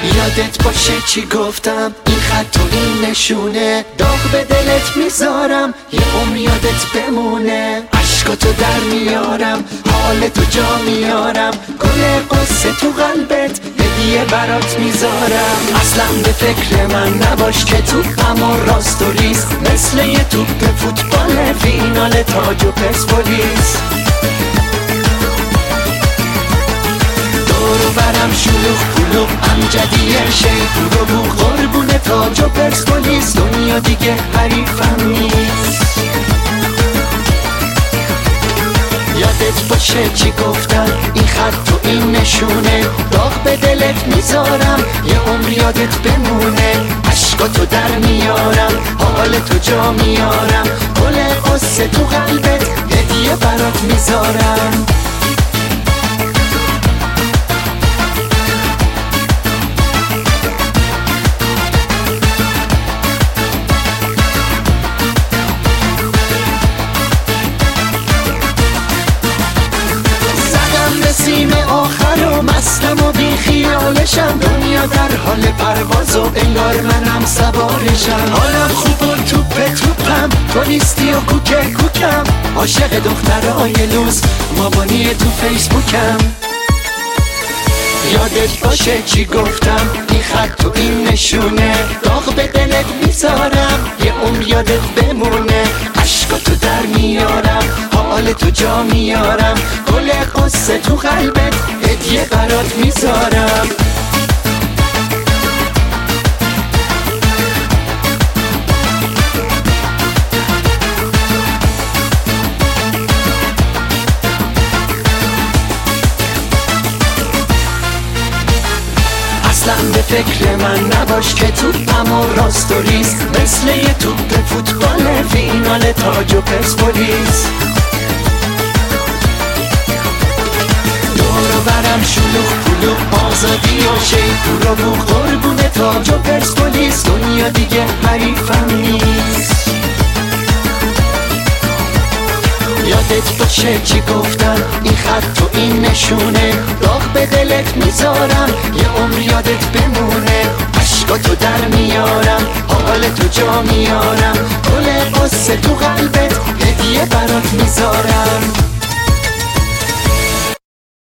یادت باشه چی گفتم، این خط و این نشونه، داغ به دلت میذارم یه عمر یادت بمونه. عشقاتو در میارم، حالتو جا میارم، گل قصه تو قلبت هدیه برات میذارم. اصلا به فکر من نباش که تو اما راست و ریز، مثل یه توپ فوتبال فینال تاج و پرسپولیس. دور و برم شلوغ پلوغ امجدیه شیپور و بو، قربون تاج و پرسپولیس، دنیا دیگه حریفم نیست. یادت باشه چی گفتم، این خط و این نشونه، داغ به دلت میذارم یه عمر یادت بمونه. عشقاتو در میارم، حالتو جا میارم، گل قصه تو قلبت هدیه برات میذارم. سیم آخر و مستم و بی خیالشم، دنیا در حال پرواز و انگار منم سوارشم. حالم خوب و توپم، تو نیستی و کوکم، عاشق دخترای لوز مامانی تو فیسبوکم. یادت باشه چی گفتم، این خط و این نشونه، داغ به دلت میذارم یه عمر یادت بمونه. عشقاتو در میارم، حالتو جا میارم، گل قصه تو قلبت هدیه برات میذارم. اصلا به فکر من نباش که تو اما راست و ریز، مثل یه توپ فوتبال فینال تاج و پرسپولیس. دور و برم شلوغ پلوغ آزادی و شیپور و بو، قربون تاج و پرسپولیس، دنیا دیگه حریفم نیست. یادت باشه چی گفتم، این خط و این نشونه، داغ به دلت میذارم یه عمر یادت بمونه. عشقاتو در میارم، حالتو جا میارم، گل قصه تو قلبت هدیه برات میذارم.